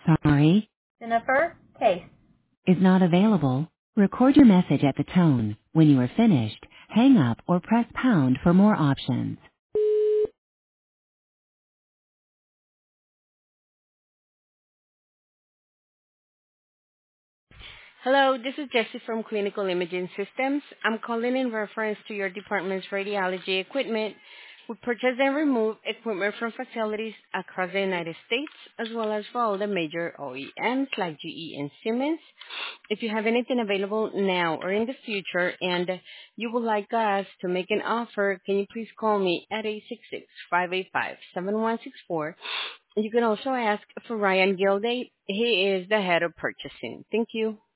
Sorry, Jennifer Case. is not available. Record your message at the tone. When you are finished, hang up or press pound for more options. Hello, this is Jessie from Clinical Imaging Systems. I'm calling in reference to your department's radiology equipment. We purchase and remove equipment from facilities across the United States, as well as for all the major OEMs like GE and Siemens. If you have anything available now or in the future and you would like us to make an offer, can you please call me at 866-585-7164. You can also ask for Ryan Gilday. He is the head of purchasing. Thank you.